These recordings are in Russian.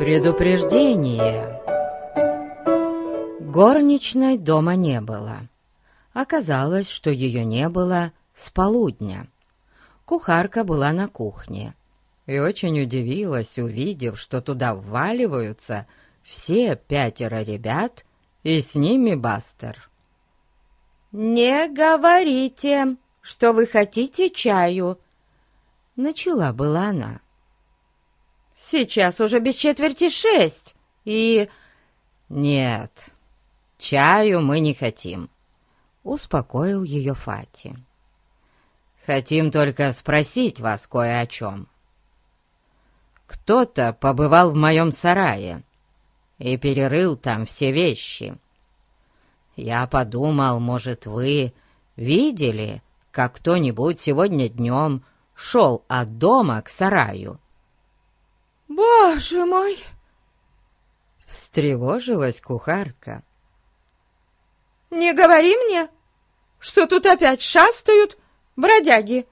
Предупреждение. Горничной дома не было. Оказалось, что ее не было с полудня. Кухарка была на кухне и очень удивилась, увидев, что туда вваливаются все 5 ребят и с ними Бастер. «Не говорите, что вы хотите чаю», — начала была она. «Сейчас уже без 5:45, и...» «Нет, чаю мы не хотим», — успокоил ее Фати. «Хотим только спросить вас кое о чем. Кто-то побывал в моем сарае и перерыл там все вещи. Я подумал, может, вы видели, как кто-нибудь сегодня днем шел от дома к сараю?» «Боже мой!» — встревожилась кухарка. «Не говори мне, что тут опять шастают бродяги.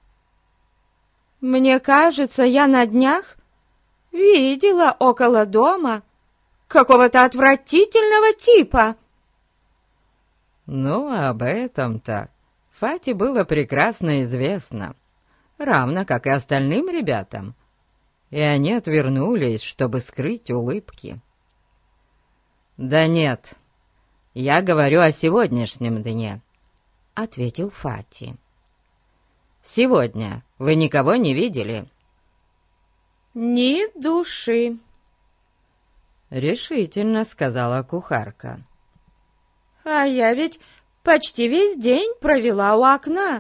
Мне кажется, я на днях видела около дома какого-то отвратительного типа». Ну, об этом-то Фате было прекрасно известно, равно как и остальным ребятам, и они отвернулись, чтобы скрыть улыбки. «Да нет, я говорю о сегодняшнем дне», — ответил Фати. «Сегодня вы никого не видели?» «Ни души», — решительно сказала кухарка. «А я ведь почти весь день провела у окна».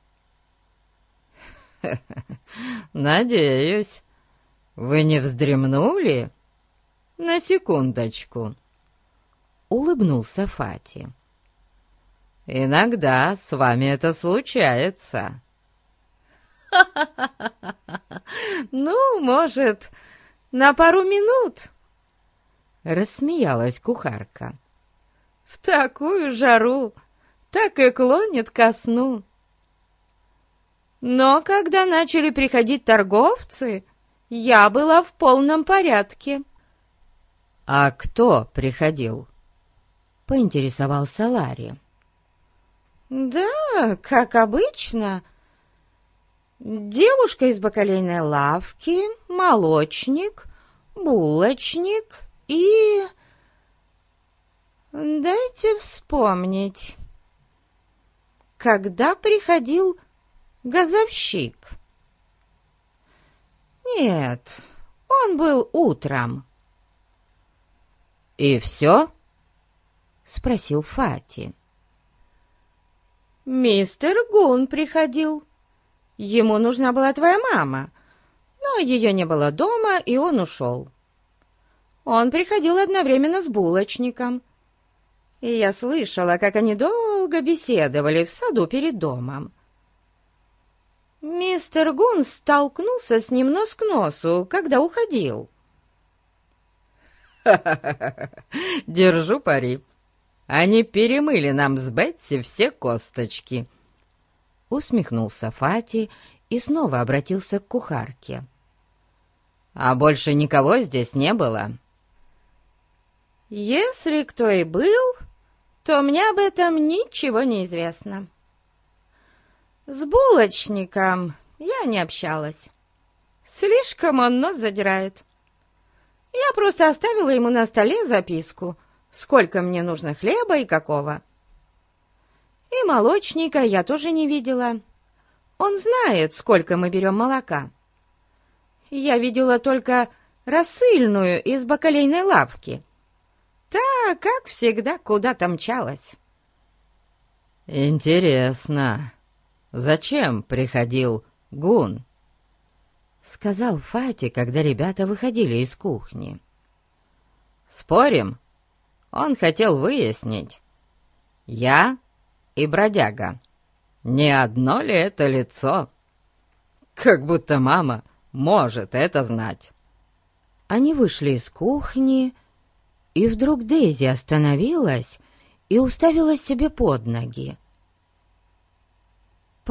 «Надеюсь, вы не вздремнули? На секундочку», — улыбнулся Фати. «Иногда с вами это случается». «Ну, может, на пару минут?» — рассмеялась кухарка. «В такую жару так и клонит ко сну. Но когда начали приходить торговцы, я была в полном порядке». «А кто приходил?» — поинтересовался Ларри. «Да, как обычно. Девушка из бакалейной лавки, молочник, булочник и... Дайте вспомнить. Когда приходил газовщик? Нет, он был утром». «И все?» — спросил Фати. «Мистер Гун приходил. Ему нужна была твоя мама, но ее не было дома, и он ушел. Он приходил одновременно с булочником, и я слышала, как они долго беседовали в саду перед домом. Мистер Гун столкнулся с ним нос к носу, когда уходил». Держу пари. Они перемыли нам с Бетси все косточки. Усмехнулся Фати и снова обратился к кухарке. А больше никого здесь не было? «Если кто и был, то мне об этом ничего не известно. С булочником я не общалась. Слишком он нос задирает. Я просто оставила ему на столе записку, сколько мне нужно хлеба и какого. И молочника я тоже не видела. Он знает, сколько мы берем молока. Я видела только рассыльную из бакалейной лавки. Та, как всегда, куда-то мчалась». «Интересно, зачем приходил Гун?» — сказал Фати, когда ребята выходили из кухни. «Спорим, он хотел выяснить, я и бродяга, не одно ли это лицо? Как будто мама может это знать». Они вышли из кухни, и вдруг Дейзи остановилась и уставилась себе под ноги.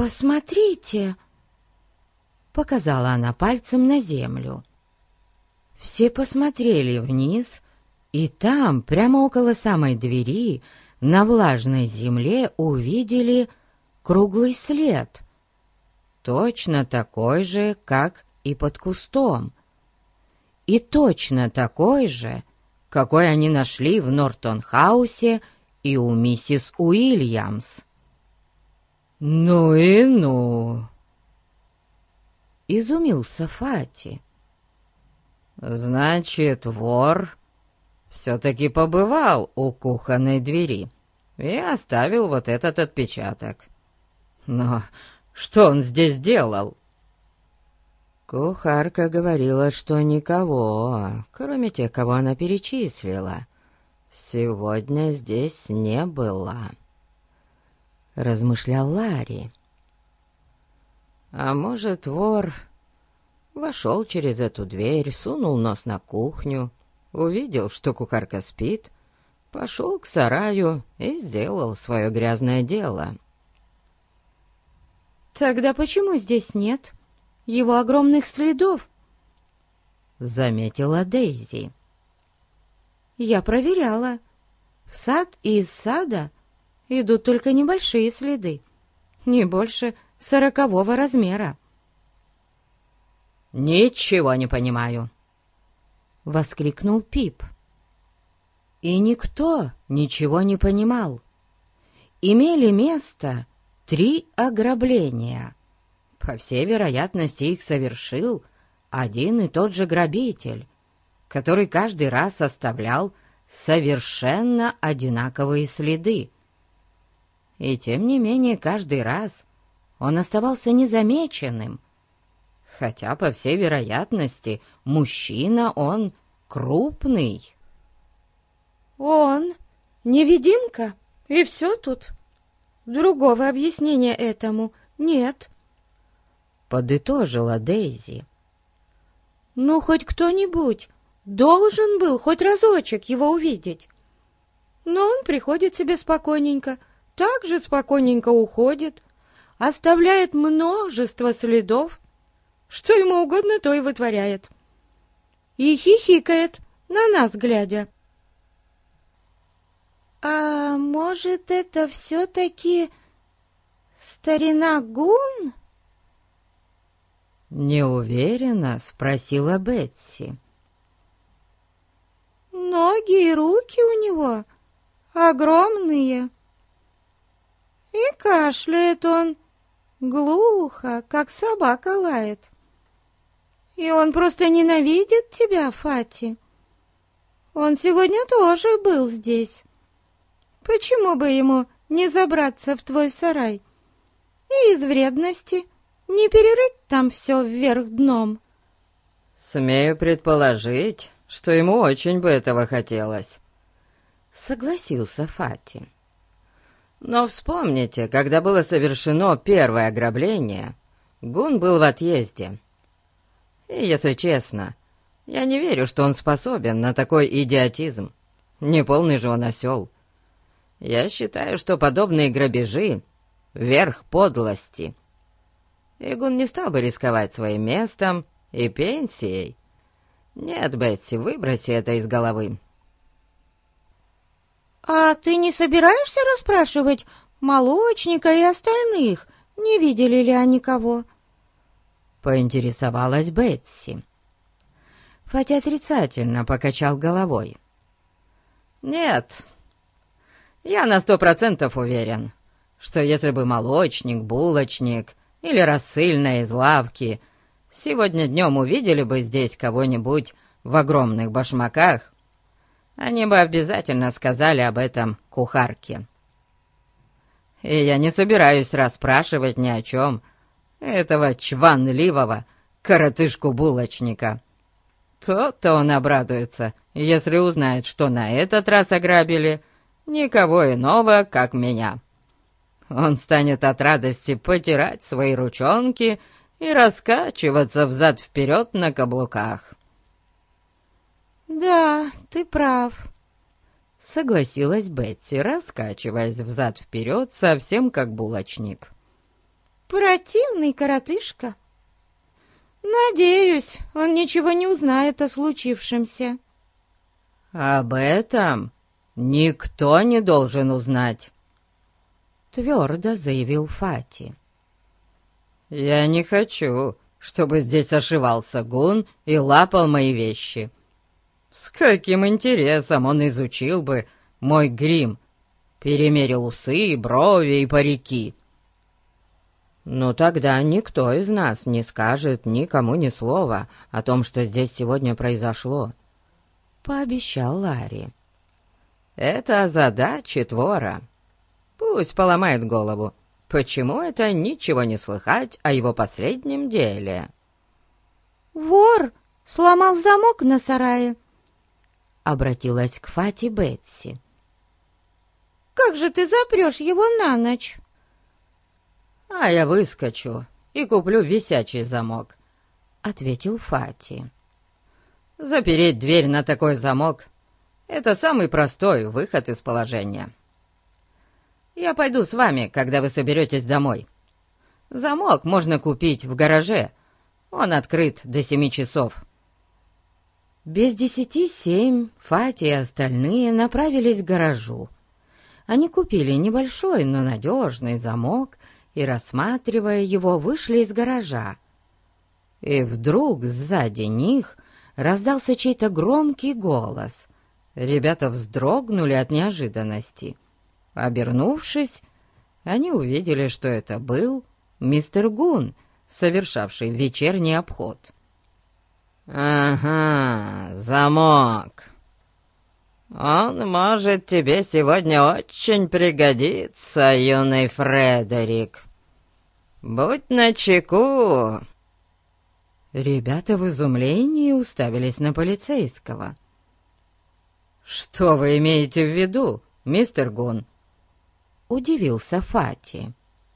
«Посмотрите!» — показала она пальцем на землю. Все посмотрели вниз, и там, прямо около самой двери, на влажной земле увидели круглый след, точно такой же, как и под кустом, и точно такой же, какой они нашли в Нортон-хаусе и у миссис Уильямс. «Ну и ну!» — изумился Фати. «Значит, вор все-таки побывал у кухонной двери и оставил вот этот отпечаток. Но что он здесь делал?» Кухарка говорила, что никого, кроме тех, кого она перечислила, сегодня здесь не было, — размышлял Ларри. А может, вор вошел через эту дверь, сунул нос на кухню, увидел, что кухарка спит, пошел к сараю и сделал свое грязное дело. «Тогда почему здесь нет его огромных следов?» — заметила Дейзи. «Я проверяла. В сад и из сада идут только небольшие следы, не больше 40-го размера». «Ничего не понимаю!» — воскликнул Пип. И никто ничего не понимал. Имели место 3 ограбления. По всей вероятности, их совершил один и тот же грабитель, который каждый раз оставлял совершенно одинаковые следы. И тем не менее, каждый раз он оставался незамеченным, хотя, по всей вероятности, мужчина он крупный. «Он невидимка, и все тут. Другого объяснения этому нет», — подытожила Дейзи. «Ну, хоть кто-нибудь должен был хоть разочек его увидеть. Но он приходит себе спокойненько, так же спокойненько уходит, оставляет множество следов, что ему угодно, то и вытворяет, и хихикает на нас, глядя». «А может, это все-таки старина Гун?» Неуверенно спросила Бетси. «Ноги и руки у него огромные, и кашляет он глухо, как собака лает. И он просто ненавидит тебя, Фати. Он сегодня тоже был здесь. Почему бы ему не забраться в твой сарай и из вредности не перерыть там все вверх дном?» «Смею предположить, что ему очень бы этого хотелось», — согласился Фати. «Но вспомните, когда было совершено первое ограбление, Гун был в отъезде. И, если честно, я не верю, что он способен на такой идиотизм. Неполный же он осел. Я считаю, что подобные грабежи — верх подлости. И Гун не стал бы рисковать своим местом и пенсией. Нет, Бетси, выброси это из головы». «А ты не собираешься расспрашивать молочника и остальных, не видели ли они кого?» — поинтересовалась Бетси. Фати отрицательно покачал головой. «Нет, я на 100% уверен, что если бы молочник, булочник или рассыльная из лавки сегодня днем увидели бы здесь кого-нибудь в огромных башмаках, они бы обязательно сказали об этом кухарке. И я не собираюсь расспрашивать ни о чем этого чванливого коротышку-булочника. То-то он обрадуется, если узнает, что на этот раз ограбили никого иного, как меня. Он станет от радости потирать свои ручонки и раскачиваться взад-вперед на каблуках». «Да, ты прав», — согласилась Бетси, раскачиваясь взад-вперед, совсем как булочник. «Противный коротышка. Надеюсь, он ничего не узнает о случившемся. Об этом никто не должен узнать, твердо заявил Фати. Я не хочу, чтобы здесь ошивался Гун и лапал мои вещи. С каким интересом он изучил бы мой грим, перемерил усы, брови и парики. Но тогда никто из нас не скажет никому ни слова о том, что здесь сегодня произошло, — пообещал Ларри. Это озадачит вора. Пусть поломает голову, почему это ничего не слыхать о его последнем деле. «Вор сломал замок на сарае», — обратилась к Фати Бетси. «Как же ты запрешь его на ночь?» «А я выскочу и куплю висячий замок», — ответил Фати. «Запереть дверь на такой замок — это самый простой выход из положения. Я пойду с вами, когда вы соберетесь домой. Замок можно купить в гараже, он открыт до 7 часов». Без 10:07 Фати и остальные направились к гаражу. Они купили небольшой, но надежный замок и, рассматривая его, вышли из гаража. И вдруг сзади них раздался чей-то громкий голос. Ребята вздрогнули от неожиданности. Обернувшись, они увидели, что это был мистер Гун, совершавший вечерний обход. «Ага, замок. Он может тебе сегодня очень пригодиться, юный Фредерик. Будь начеку!» Ребята в изумлении уставились на полицейского. «Что вы имеете в виду, мистер Гун?» — удивился Фати.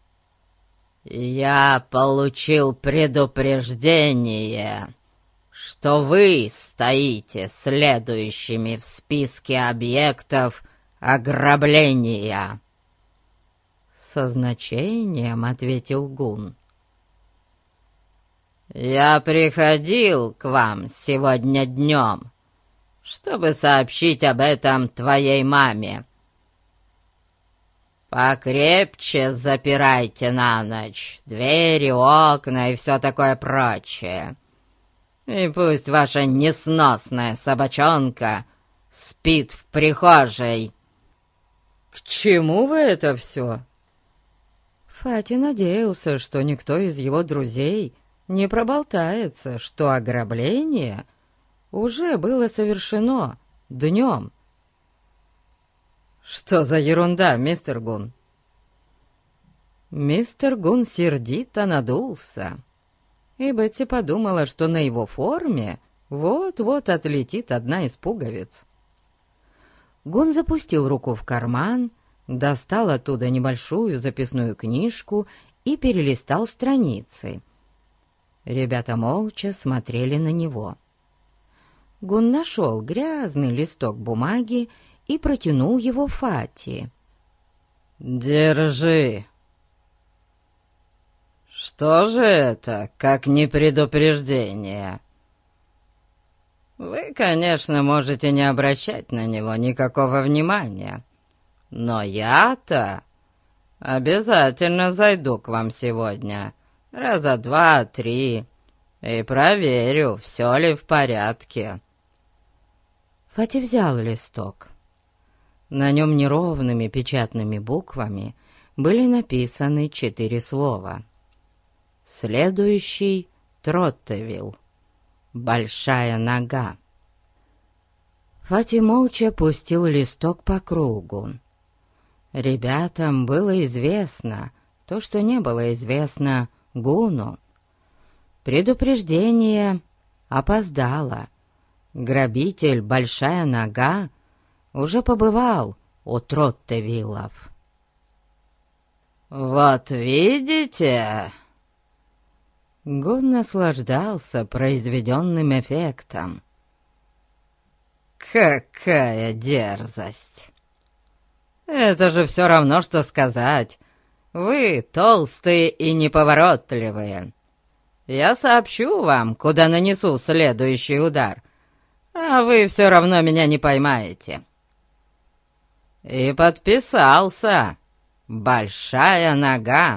«Я получил предупреждение, что вы стоите следующими в списке объектов ограбления», — со значением ответил Гун. «Я приходил к вам сегодня днем, чтобы сообщить об этом твоей маме. Покрепче запирайте на ночь двери, окна и все такое прочее. И пусть ваша несносная собачонка спит в прихожей». «К чему вы это все?» Фати надеялся, что никто из его друзей не проболтается, что ограбление уже было совершено днем. «Что за ерунда, мистер Гун?» Мистер Гун сердито надулся, и Бетси подумала, что на его форме вот-вот отлетит одна из пуговиц. Гун запустил руку в карман, достал оттуда небольшую записную книжку и перелистал страницы. Ребята молча смотрели на него. Гун нашел грязный листок бумаги и протянул его Фати. «Держи». «Что же это, как не предупреждение?» «Вы, конечно, можете не обращать на него никакого внимания, но я-то обязательно зайду к вам сегодня, раза 2-3, и проверю, все ли в порядке». Фати взял листок. На нем неровными печатными буквами были написаны 4 слова. Следующий — Троттевилл. Большая нога. Фати молча пустил листок по кругу. Ребятам было известно то, что не было известно Гуну. Предупреждение опоздало. Грабитель Большая нога уже побывал у Троттевиллов. «Вот видите?» Гун наслаждался произведенным эффектом. «Какая дерзость! Это же все равно, что сказать: вы толстые и неповоротливые. Я сообщу вам, куда нанесу следующий удар, а вы все равно меня не поймаете. И подписался. Большая нога.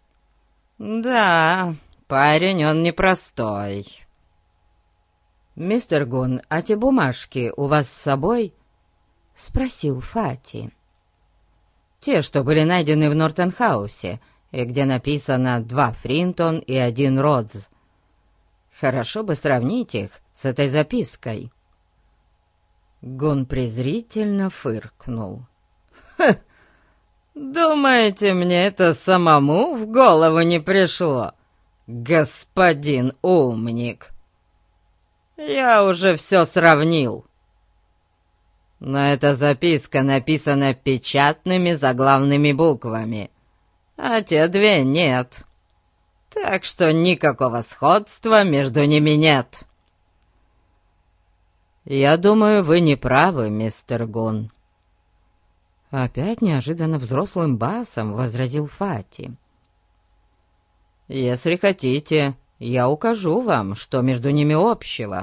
Да, парень он непростой. «Мистер Гун, а те бумажки у вас с собой?» — спросил Фати. «Те, что были найдены в Нортенхаусе, и где написано 2 Фринтон и 1 Родз. Хорошо бы сравнить их с этой запиской». Гун презрительно фыркнул. «Ха! Думаете, мне это самому в голову не пришло, господин умник? Я уже все сравнил. Но эта записка написана печатными заглавными буквами, а те 2 нет. Так что никакого сходства между ними нет. Я думаю, вы не правы, мистер Гун». Опять неожиданно взрослым басом возразил Фати. «Если хотите, я укажу вам, что между ними общего».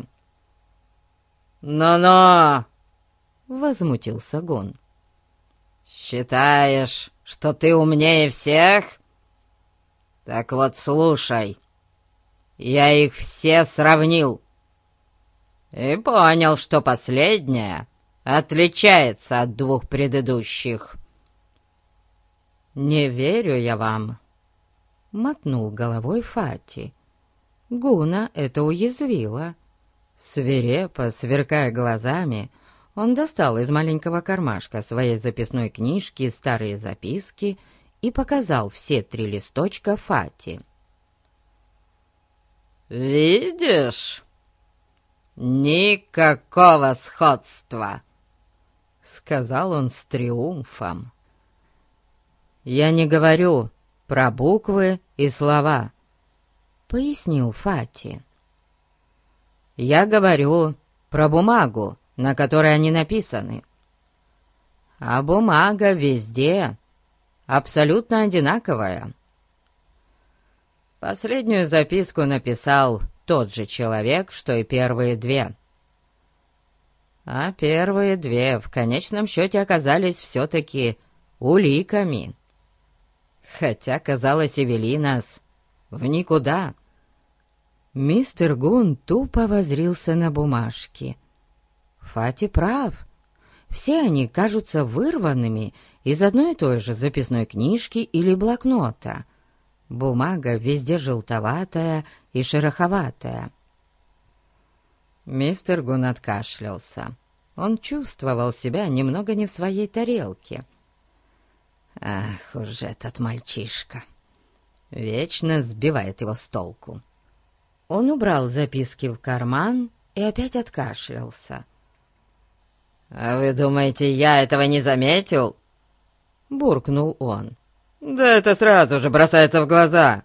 «Но-но!» — возмутился Гун. «Считаешь, что ты умнее всех? Так вот, слушай, я их все сравнил и понял, что последняя отличается от 2 предыдущих». «Не верю я вам», — мотнул головой Фати. Гуна это уязвило. Свирепо, сверкая глазами, он достал из маленького кармашка своей записной книжки старые записки и показал все 3 листочка Фати. «Видишь? Никакого сходства!» — сказал он с триумфом. «Я не говорю про буквы и слова», — пояснил Фати. «Я говорю про бумагу, на которой они написаны. А бумага везде абсолютно одинаковая. Последнюю записку написал тот же человек, что и первые 2. А первые 2 в конечном счете оказались все-таки уликами. Хотя, казалось, и вели нас в никуда». Мистер Гун тупо воззрился на бумажки. Фати прав. Все они кажутся вырванными из одной и той же записной книжки или блокнота. Бумага везде желтоватая и шероховатая. Мистер Гун откашлялся. Он чувствовал себя немного не в своей тарелке. Ах уж этот мальчишка! Вечно сбивает его с толку. Он убрал записки в карман и опять откашлялся. «А вы думаете, я этого не заметил?» — буркнул он. «Да это сразу же бросается в глаза!»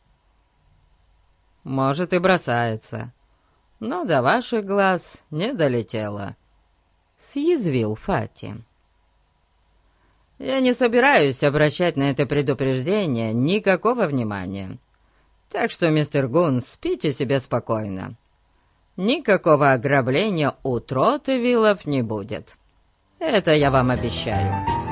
«Может, и бросается, но до ваших глаз не долетело», — съязвил Фати. «Я не собираюсь обращать на это предупреждение никакого внимания. Так что, мистер Гун, спите себе спокойно. Никакого ограбления у Троттевиллов не будет. Это я вам обещаю».